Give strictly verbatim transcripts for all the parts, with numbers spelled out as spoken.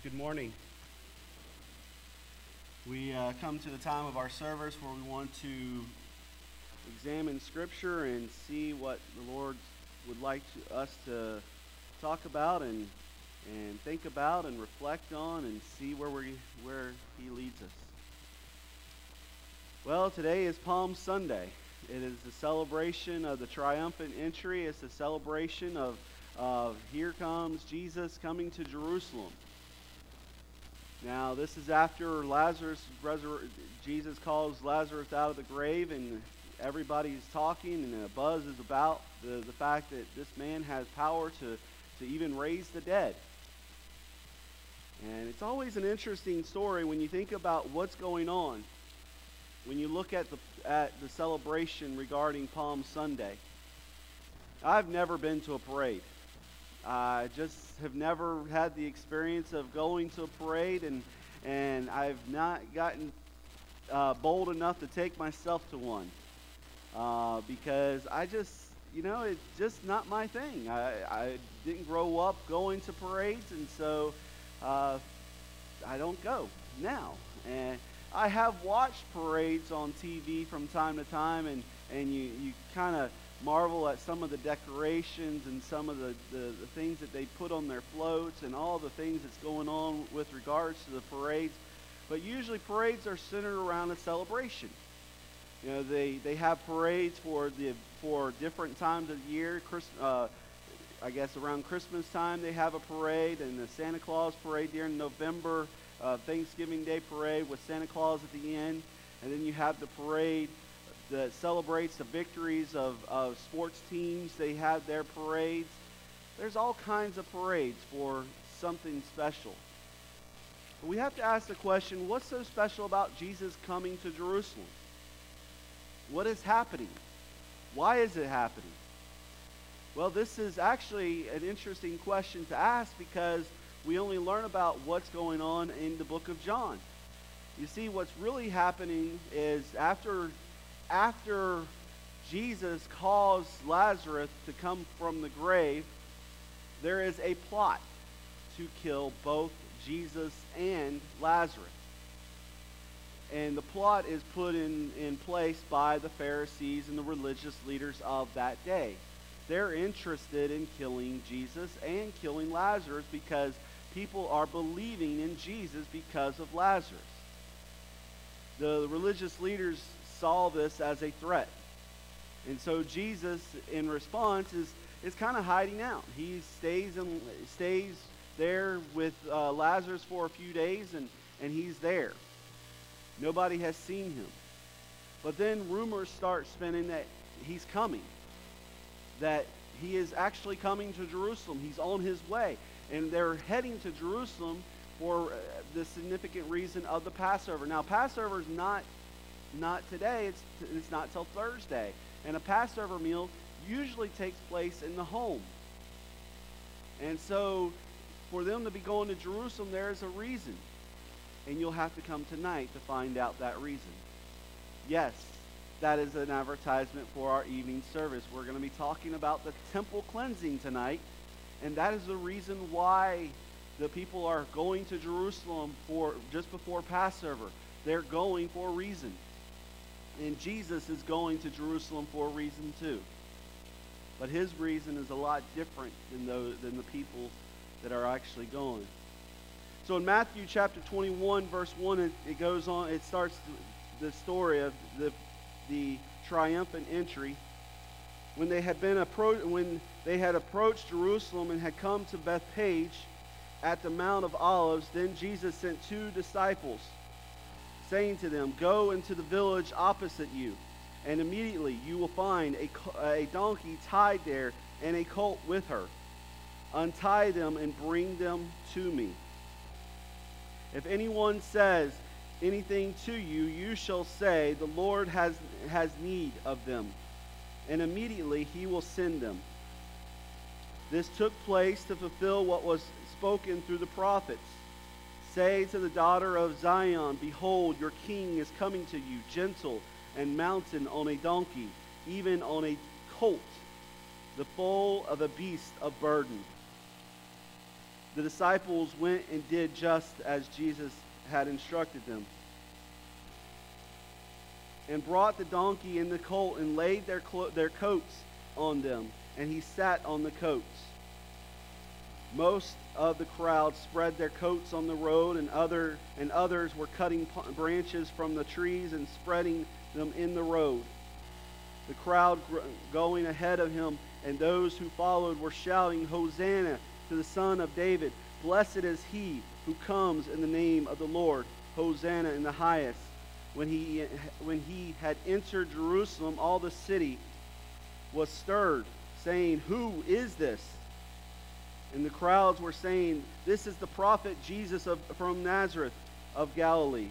Good morning. We uh, come to the time of our service where we want to examine Scripture and see what the Lord would like to, us to talk about and and think about and reflect on and see where we where He leads us. Well, today is Palm Sunday. It is the celebration of the triumphant entry. It's the celebration of of here comes Jesus coming to Jerusalem. Now, this is after Lazarus, resur- Jesus calls Lazarus out of the grave, and everybody's talking, and a buzz is about the, the fact that this man has power to, to even raise the dead. And it's always an interesting story when you think about what's going on, when you look at the, at the celebration regarding Palm Sunday. I've never been to a parade. I just have never had the experience of going to a parade, and and I've not gotten uh, bold enough to take myself to one uh, because I just, you know, it's just not my thing. I, I didn't grow up going to parades, and so uh, I don't go now. And I have watched parades on T V from time to time, and, and you, you kind of marvel at some of the decorations and some of the, the, the things that they put on their floats and all the things that's going on with regards to the parades. But usually parades are centered around a celebration. You know, they, they have parades for the for different times of the year. Christ, uh, I guess around Christmas time they have a parade, and the Santa Claus parade during November, uh, Thanksgiving Day parade with Santa Claus at the end. And then you have the parade that celebrates the victories of, of sports teams. They have their parades. There's all kinds of parades for something special. But we have to ask the question, what's so special about Jesus coming to Jerusalem? What is happening? Why is it happening? Well, this is actually an interesting question to ask because we only learn about what's going on in the book of John. You see, what's really happening is after After Jesus calls Lazarus to come from the grave, there is a plot to kill both Jesus and Lazarus. And the plot is put in, in place by the Pharisees and the religious leaders of that day. They're interested in killing Jesus and killing Lazarus because people are believing in Jesus because of Lazarus. The religious leaders saw this as a threat. And so Jesus, in response, is, is kind of hiding out. He stays in, stays there with uh, Lazarus for a few days, and, and he's there. Nobody has seen him. But then rumors start spinning that he's coming, that he is actually coming to Jerusalem. He's on his way. And they're heading to Jerusalem for uh, the significant reason of the Passover. Now, Passover is not Not today, it's, it's not till Thursday. And a Passover meal usually takes place in the home. And so, for them to be going to Jerusalem, there is a reason. And you'll have to come tonight to find out that reason. Yes, that is an advertisement for our evening service. We're going to be talking about the temple cleansing tonight. And that is the reason why the people are going to Jerusalem for just before Passover. They're going for a reason. And Jesus is going to Jerusalem for a reason too. But his reason is a lot different than the, than the people that are actually going. So in Matthew chapter twenty-one, verse one, it, it goes on, it starts the, the story of the, the triumphant entry. When they had been appro- when they had approached Jerusalem and had come to Bethphage at the Mount of Olives, then Jesus sent two disciples, saying to them, "Go into the village opposite you, and immediately you will find a, a donkey tied there and a colt with her. Untie them and bring them to me. If anyone says anything to you, you shall say, 'The Lord has, has need of them,' and immediately he will send them." This took place to fulfill what was spoken through the prophets. "Say to the daughter of Zion, Behold, your king is coming to you, gentle and mounted on a donkey, even on a colt, the foal of a beast of burden." The disciples went and did just as Jesus had instructed them, and brought the donkey and the colt and laid their, clo- their coats on them, and he sat on the coats. Most of the crowd spread their coats on the road, and other and others were cutting branches from the trees and spreading them in the road. The crowd going ahead of him and those who followed were shouting, "Hosanna to the Son of David! Blessed is he who comes in the name of the Lord! Hosanna in the highest!" When he when he had entered Jerusalem, all the city was stirred, saying, "Who is this?" And the crowds were saying, "This is the prophet Jesus of, from Nazareth of Galilee."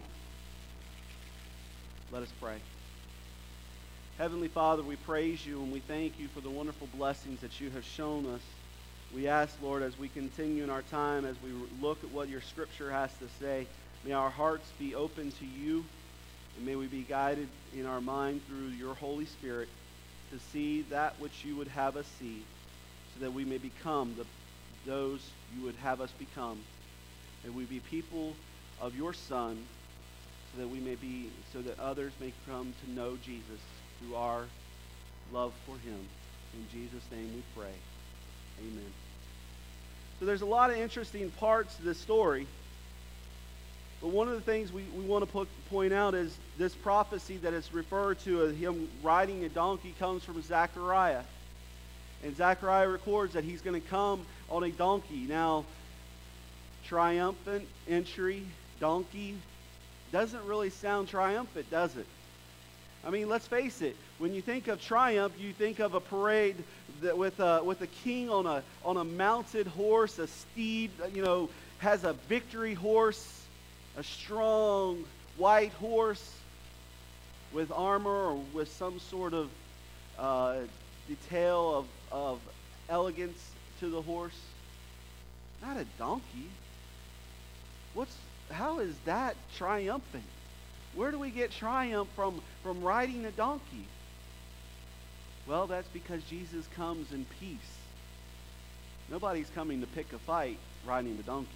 Let us pray. Heavenly Father, we praise you and we thank you for the wonderful blessings that you have shown us. We ask, Lord, as we continue in our time, as we look at what your scripture has to say, may our hearts be open to you, and may we be guided in our mind through your Holy Spirit to see that which you would have us see, so that we may become the those you would have us become. May we be people of your Son, so that we may be, so that others may come to know Jesus through our love for him. In Jesus' name we pray. Amen. So there's a lot of interesting parts to this story. But one of the things we, we want to put, point out is this prophecy that is referred to as him riding a donkey comes from Zechariah. And Zechariah records that he's going to come on a donkey. Now, triumphant entry, donkey, doesn't really sound triumphant, does it? I mean, let's face it. When you think of triumph, you think of a parade that with a, with a king on a, on a mounted horse, a steed, you know, has a victory horse, a strong white horse with armor or with some sort of uh, detail of, of elegance to the horse. Not a donkey. What's, how is that triumphant? Where do we get triumph from, from riding a donkey? Well, that's because Jesus comes in peace. Nobody's coming to pick a fight riding the donkey.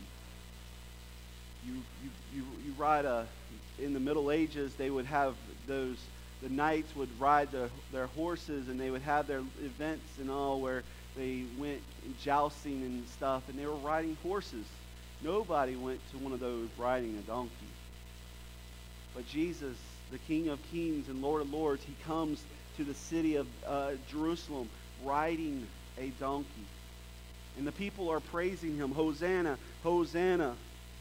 You, you, you, you ride a, in the Middle Ages, they would have those, the knights would ride the, their horses, and they would have their events and all where they went jousting and stuff, and they were riding horses. Nobody went to one of those riding a donkey. But Jesus, the King of Kings and Lord of Lords, he comes to the city of uh, Jerusalem riding a donkey. And the people are praising him, "Hosanna, Hosanna."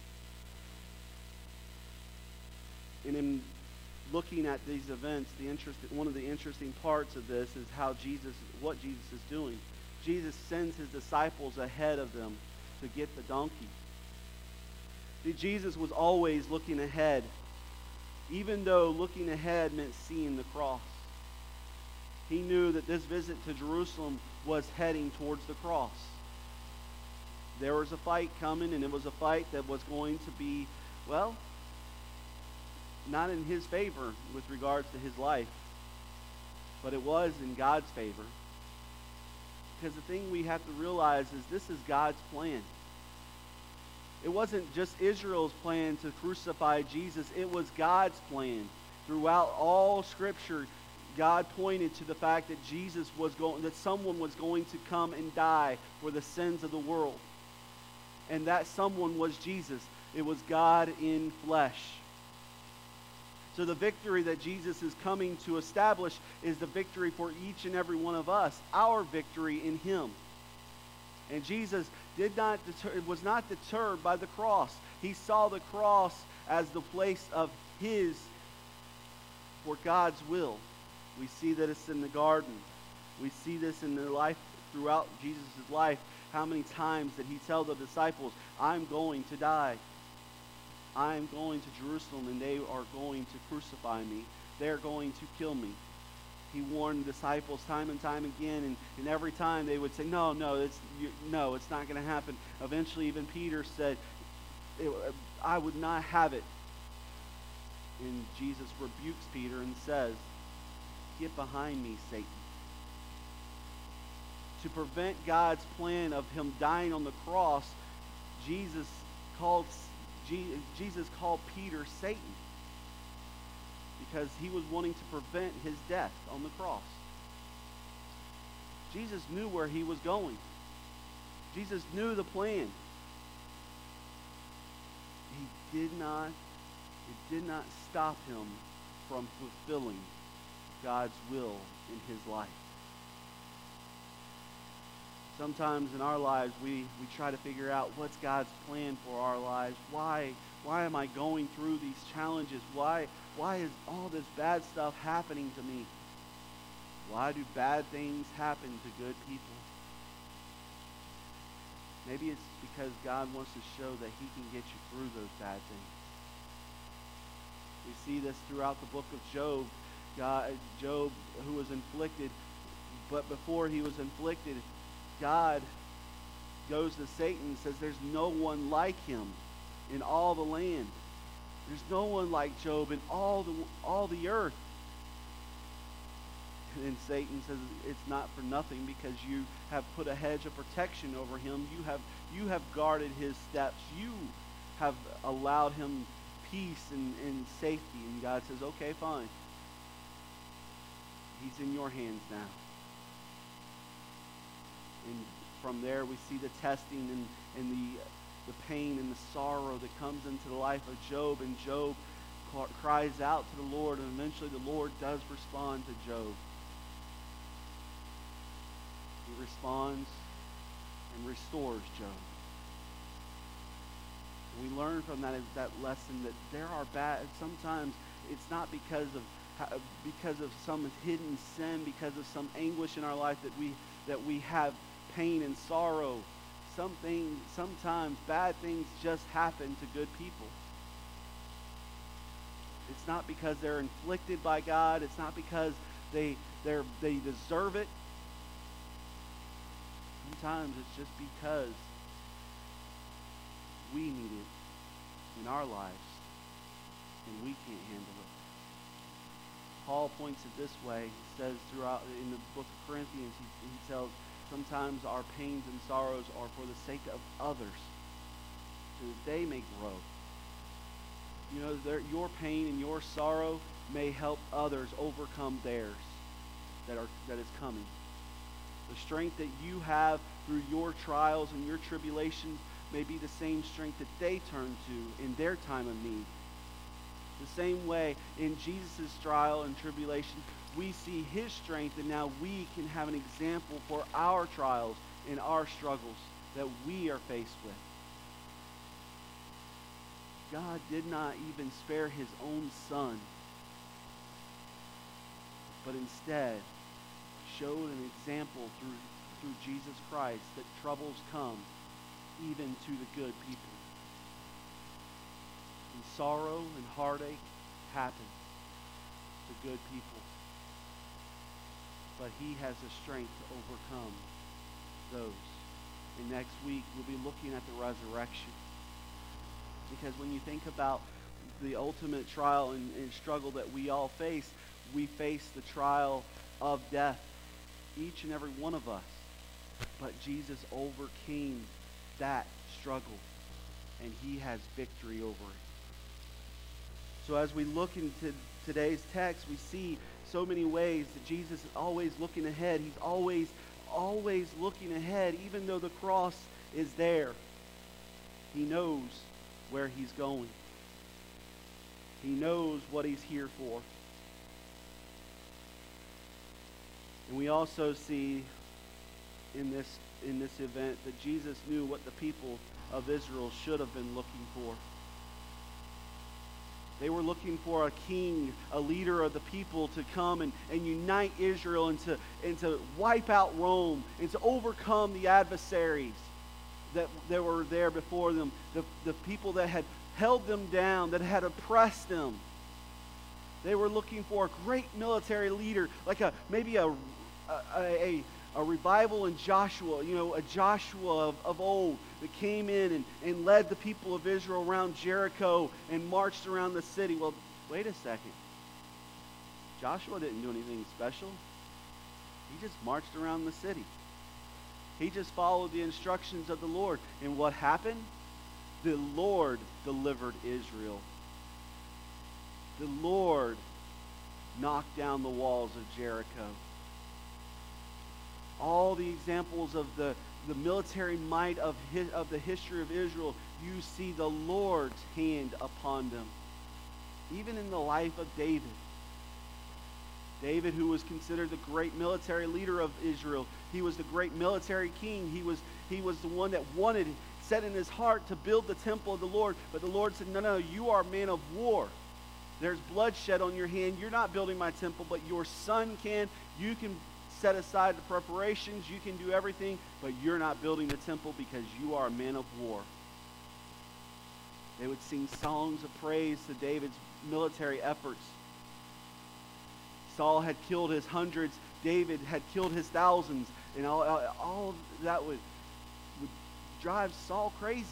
And in looking at these events, the interest, one of the interesting parts of this is how Jesus, what Jesus is doing. Jesus sends his disciples ahead of them to get the donkey. See, Jesus was always looking ahead, even though looking ahead meant seeing the cross. He knew that this visit to Jerusalem was heading towards the cross. There was a fight coming, and it was a fight that was going to be, well, not in his favor with regards to his life, but it was in God's favor. Because the thing we have to realize is this is God's plan. It wasn't just Israel's plan to crucify Jesus. It was God's plan. Throughout all Scripture, God pointed to the fact that Jesus was going, that someone was going to come and die for the sins of the world. And that someone was Jesus. It was God in flesh. So the victory that Jesus is coming to establish is the victory for each and every one of us, our victory in him. And Jesus did not deter, was not deterred by the cross. He saw the cross as the place of his, for God's will. We see that it's in the garden. We see this in the life, throughout Jesus' life. How many times did he tell the disciples, "I'm going to die. I'm going to Jerusalem, and they are going to crucify me. They're going to kill me." He warned the disciples time and time again, and, and every time they would say, no, no, it's, you, no, it's not going to happen. Eventually, even Peter said, "I would not have it." And Jesus rebukes Peter and says, "Get behind me, Satan." To prevent God's plan of him dying on the cross, Jesus called Jesus called Peter Satan because he was wanting to prevent his death on the cross. Jesus knew where he was going. Jesus knew the plan. He did not, it did not stop him from fulfilling God's will in his life. Sometimes in our lives, we, we try to figure out what's God's plan for our lives. Why, why am I going through these challenges? Why, why is all this bad stuff happening to me? Why do bad things happen to good people? Maybe it's because God wants to show that he can get you through those bad things. We see this throughout the book of Job. God, Job, who was inflicted, but before he was inflicted, God goes to Satan and says, there's no one like him in all the land. There's no one like Job in all the, all the earth. And then Satan says, it's not for nothing because you have put a hedge of protection over him. You have, you have guarded his steps. You have allowed him peace and, and safety. And God says, okay, fine. He's in your hands now. And from there we see the testing and, and the, the pain and the sorrow that comes into the life of Job. And Job cries out to the Lord, and eventually the Lord does respond to Job. He responds and restores Job. And we learn from that, that lesson that there are bad, sometimes it's not because of because of some hidden sin, because of some anguish in our life that we that we have pain and sorrow. Something, sometimes bad things just happen to good people. It's not because they're inflicted by God. It's not because they they're they deserve it. Sometimes it's just because we need it in our lives and we can't handle it. Paul points it this way. He says throughout in the book of Corinthians, he, he tells sometimes our pains and sorrows are for the sake of others, so that they may grow. You know, their, your pain and your sorrow may help others overcome theirs that are that is coming. The strength that you have through your trials and your tribulations may be the same strength that they turn to in their time of need. The same way in Jesus' trial and tribulation, we see his strength, and now we can have an example for our trials and our struggles that we are faced with. God did not even spare his own son, but instead showed an example through, through Jesus Christ that troubles come even to the good people. And sorrow and heartache happen to good people. But he has the strength to overcome those. And next week we'll be looking at the resurrection. Because when you think about the ultimate trial and, and struggle that we all face, we face the trial of death, each and every one of us. But Jesus overcame that struggle, and he has victory over it. So as we look into today's text, we see so many ways that Jesus is always looking ahead. He's always, always looking ahead, even though the cross is there. He knows where he's going. He knows what he's here for. And we also see in this in this event that Jesus knew what the people of Israel should have been looking for. They were looking for a king, a leader of the people to come and, and unite Israel and to, and to wipe out Rome and to overcome the adversaries that, that were there before them, the, the people that had held them down, that had oppressed them. They were looking for a great military leader, like a maybe a, a, a, a revival in Joshua, you know, a Joshua of, of old that came in and, and led the people of Israel around Jericho and marched around the city. Well, wait a second. Joshua didn't do anything special. He just marched around the city. He just followed the instructions of the Lord. And what happened? The Lord delivered Israel. The Lord knocked down the walls of Jericho. All the examples of the, the military might of, his, of the history of Israel, you see the Lord's hand upon them. Even in the life of David. David, who was considered the great military leader of Israel, he was the great military king. He was, he was the one that wanted, set in his heart to build the temple of the Lord. But the Lord said, no, no, you are a man of war. There's bloodshed on your hand. You're not building my temple, but your son can. You can set aside the preparations. You can do everything, but you're not building the temple because you are a man of war. They would sing songs of praise to David's military efforts. Saul had killed his hundreds. David had killed his thousands. And all, all of that would, would drive Saul crazy.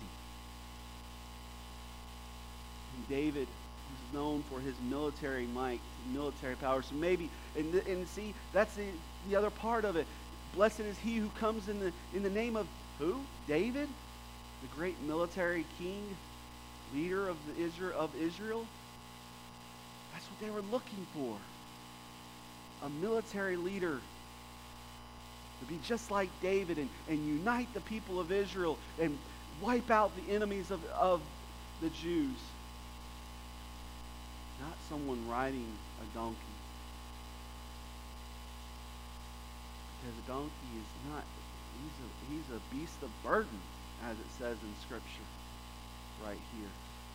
And David was known for his military might, military power. So maybe, and, and see, that's the, the other part of it. Blessed is he who comes in the, in the name of who? David? The great military king, leader of, the Israel, of Israel? That's what they were looking for. A military leader to be just like David and, and unite the people of Israel and wipe out the enemies of, of the Jews. Not someone riding a donkey. Because a donkey is not, he's a, he's a beast of burden, as it says in Scripture right here.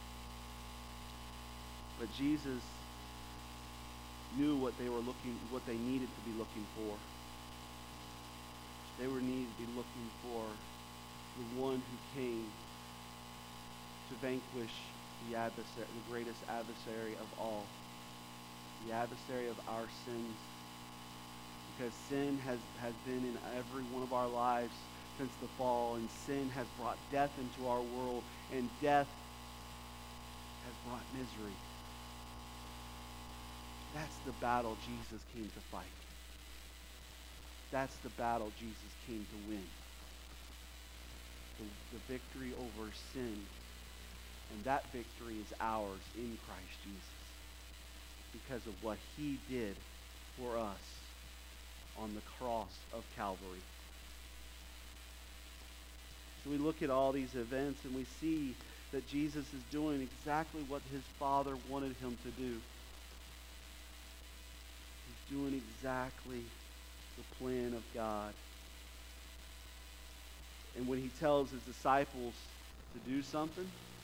But Jesus knew what they were looking, what they needed to be looking for. They were needed to be looking for the one who came to vanquish the adversary, the greatest adversary of all, the adversary of our sins. Because sin has, has been in every one of our lives since the fall, and sin has brought death into our world, and death has brought misery. That's the battle Jesus came to fight. That's the battle Jesus came to win. The, the victory over sin. And that victory is ours in Christ Jesus because of what he did for us on the cross of Calvary. So we look at all these events and we see that Jesus is doing exactly what his Father wanted him to do. He's doing exactly the plan of God. And when he tells his disciples to do something,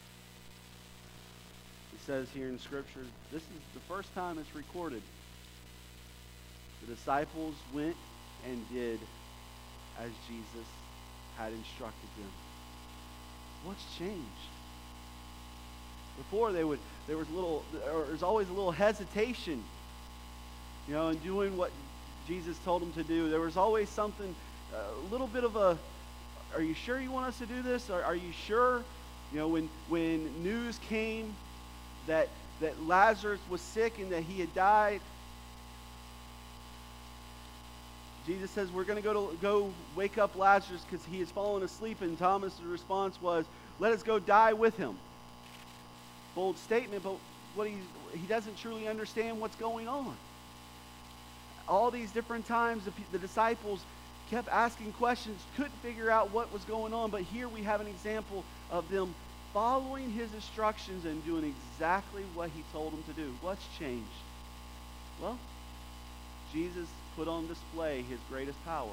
he says here in Scripture, this is the first time it's recorded. The disciples went and did as Jesus had instructed them. What's changed? Before they would, there was little, or there's always a little hesitation, you know, in doing what Jesus told them to do. There was always something, a little bit of a, are you sure you want us to do this? Are, are you sure? You know, when when news came that that Lazarus was sick and that he had died, Jesus says, we're going to go to go wake up Lazarus because he has fallen asleep. And Thomas' response was, let us go die with him. Bold statement, but what he, he doesn't truly understand what's going on. All these different times, the, the disciples kept asking questions, couldn't figure out what was going on. But here we have an example of them following his instructions and doing exactly what he told them to do. What's changed? Well, Jesus put on display his greatest power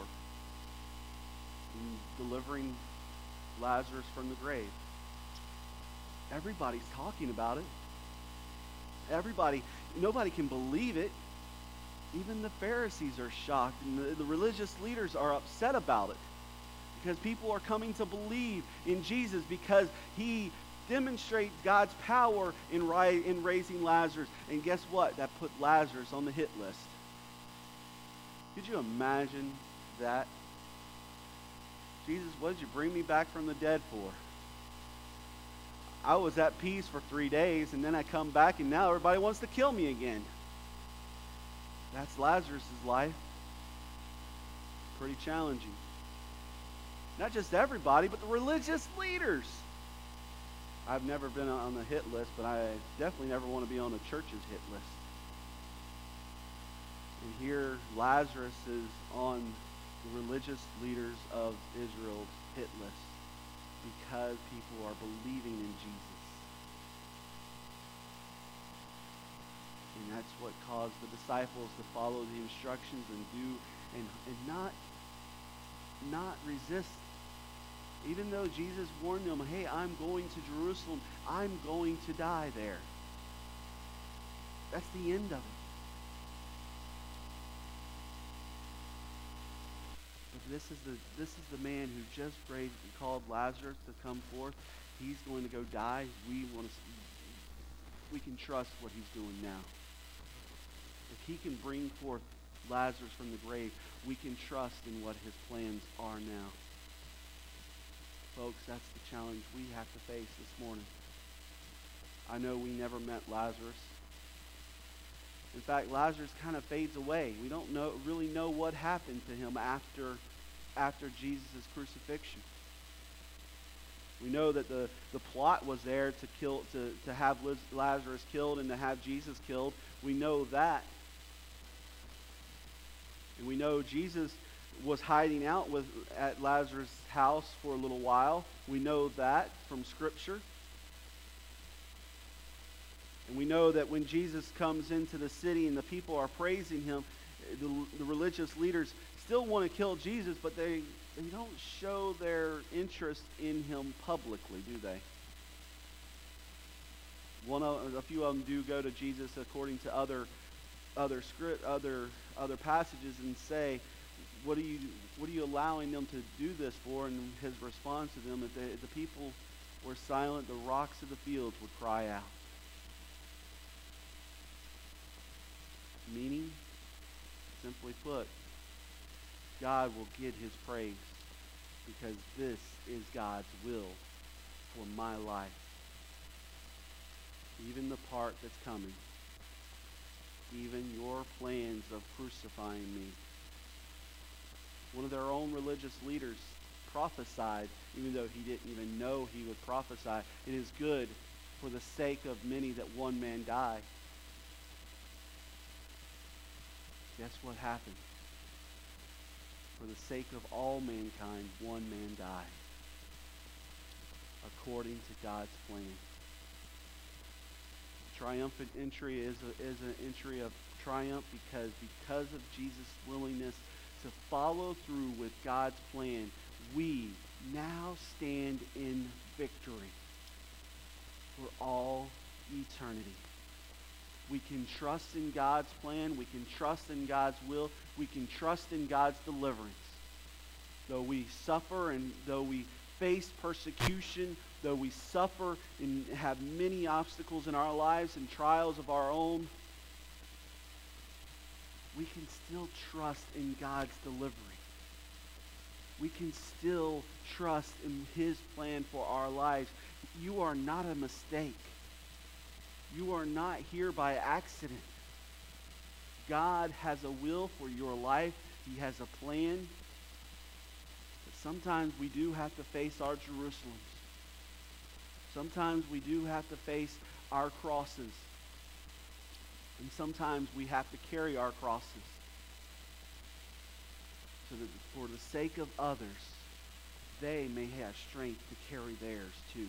in delivering Lazarus from the grave. Everybody's talking about it. Everybody, nobody can believe it. Even the Pharisees are shocked, and the, the religious leaders are upset about it because people are coming to believe in Jesus because he demonstrates God's power in, ri- in raising Lazarus. And guess what? That put Lazarus on the hit list. Could you imagine that? Jesus, what did you bring me back from the dead for? I was at peace for three days, and then I come back, and now everybody wants to kill me again. That's Lazarus' life. Pretty challenging. Not just everybody, but the religious leaders. I've never been on the hit list, but I definitely never want to be on a church's hit list. And here Lazarus is on the religious leaders of Israel's hit list because people are believing in Jesus. And that's what caused the disciples to follow the instructions and do and, and not, not resist. Even though Jesus warned them, hey, I'm going to Jerusalem. I'm going to die there. That's the end of it. But this is the this is the man who just prayed and called Lazarus to come forth. He's going to go die. We want to we can trust what he's doing now. If he can bring forth Lazarus from the grave, we can trust in what his plans are now. Folks, that's the challenge we have to face this morning. I know we never met Lazarus. In fact, Lazarus kind of fades away. We don't know really know what happened to him after, after Jesus' crucifixion. We know that the, the plot was there to kill to, to have Lazarus killed and to have Jesus killed. We know that. And we know Jesus was hiding out with at Lazarus' house for a little while. We know that from Scripture. And we know that when Jesus comes into the city and the people are praising him, the, the religious leaders still want to kill Jesus, but they, they don't show their interest in him publicly, do they? One of, a few of them do go to Jesus according to other other script, other other passages and say, What are you what are you allowing them to do this for? And his response to them, if the, if the people were silent, the rocks of the fields would cry out. Meaning, simply put, God will get his praise because this is God's will for my life. Even the part that's coming. Even your plans of crucifying me. One of their own religious leaders prophesied, even though he didn't even know he would prophesy, it is good for the sake of many that one man die. Guess what happened? For the sake of all mankind, one man died. According to God's plan. Triumphant entry is, a, is an entry of triumph because because of Jesus' willingness to follow through with God's plan, we now stand in victory for all eternity. We can trust in God's plan. We can trust in God's will. We can trust in God's deliverance. Though we suffer and though we face persecution, though we suffer and have many obstacles in our lives and trials of our own, we can still trust in God's delivery. We can still trust in his plan for our lives. You are not a mistake. You are not here by accident. God has a will for your life. He has a plan. But sometimes we do have to face our Jerusalems. Sometimes we do have to face our crosses. And sometimes we have to carry our crosses. So that for the sake of others, they may have strength to carry theirs too.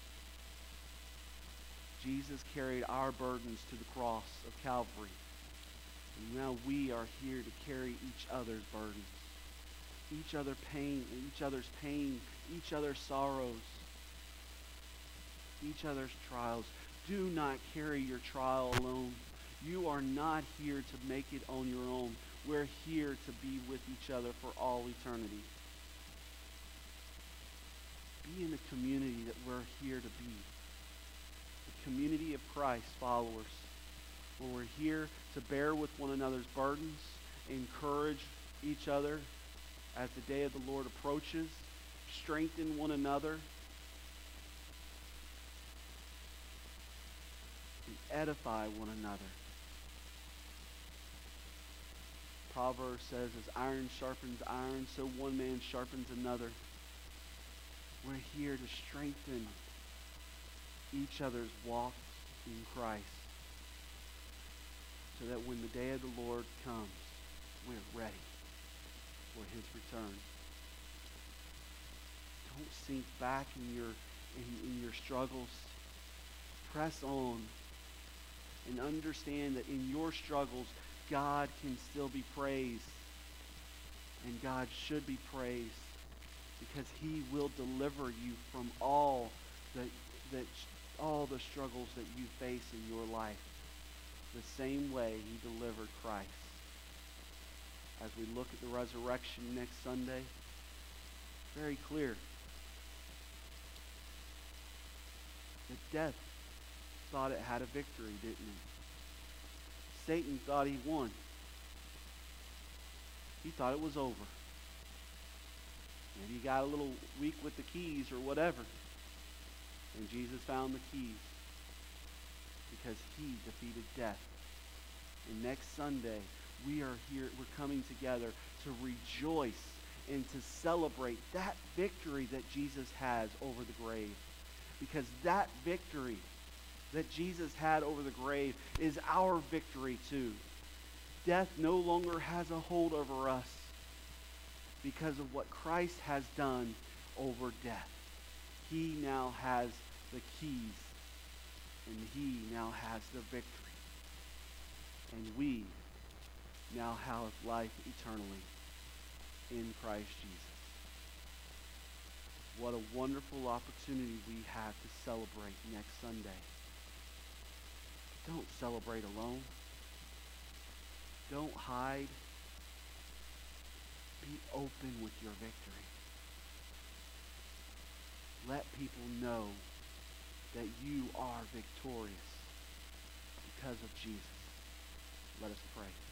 Jesus carried our burdens to the cross of Calvary. And now we are here to carry each other's burdens. Each other pain, each other's pain, each other's sorrows, each other's trials. Do not carry your trial alone. You are not here to make it on your own. We're here to be with each other for all eternity. Be in the community that we're here to be. The community of Christ followers. Where we're here to bear with one another's burdens, encourage each other as the day of the Lord approaches, strengthen one another, and edify one another. Proverbs says, as iron sharpens iron, so one man sharpens another. We're here to strengthen each other's walk in Christ, so that when the day of the Lord comes, we're ready for his return. Don't sink back in your in, in your struggles. Press on and understand that in your struggles, God can still be praised. And God should be praised because he will deliver you from all that that all the struggles that you face in your life, the same way he delivered Christ. As we look at the resurrection next Sunday, very clear that death thought it had a victory, didn't it? Satan thought he won. He thought it was over. Maybe he got a little weak with the keys or whatever. And Jesus found the keys because he defeated death. And next Sunday, we are here, we're coming together to rejoice and to celebrate that victory that Jesus has over the grave. Because that victory that Jesus had over the grave is our victory too. Death no longer has a hold over us because of what Christ has done over death. He now has the keys, and he now has the victory. And we now have life eternally in Christ Jesus. What a wonderful opportunity we have to celebrate next Sunday. Don't celebrate alone. Don't hide. Be open with your victory. Let people know that you are victorious because of Jesus. Let us pray.